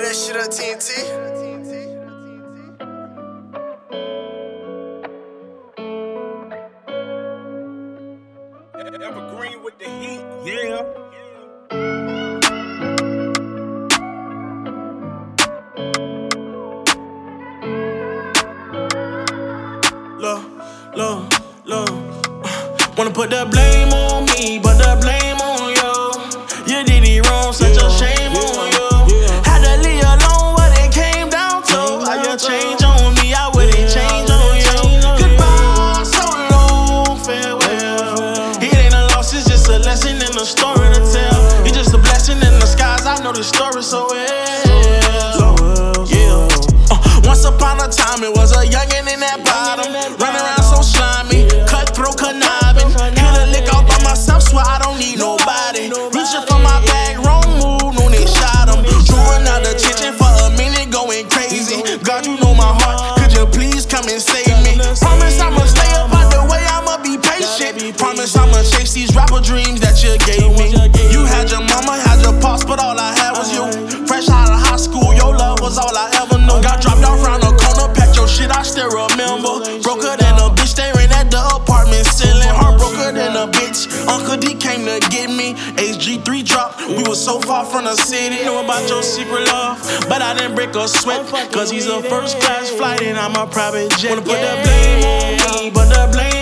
that shit up, TNT. Evergreen with the heat, yeah. Look. Wanna put the blame on me, but the blame on you. You did it wrong, such a shame on you. Had to leave alone what it came down to. How you change on me, I wouldn't change on you. Goodbye, so long, farewell. It ain't a loss, it's just a lesson and a story to tell. It's just a blessing in the skies, I know the story so well. Once upon a time, it was a youngin' in that bottom, running around so slimy, cutthroat, conniving. Hit a lick all by myself, swear I don't need nobody. Reaching for my bag, wrong move, no they shot him. Drawing out the attention for a minute, going crazy. God, you know my heart, could you please come and save me? Promise I'ma stay up out the way, I'ma be patient. Promise I'ma chase these rapper dreams that you gave me. You had your mama, had your pops, but all I had was you. Fresh out of high school, your love was all I ever knew. Got dropped off round the corner, packed your shit, I still remember. Broker than a bitch, staring at the apartment ceiling. Heartbroken than a bitch, Uncle D came to get me. HG3 dropped, we was so far from the city. Know about your secret love, but I didn't break a sweat, cause he's a first class flight and I'm a private jet. Wanna put the blame on me, but the blame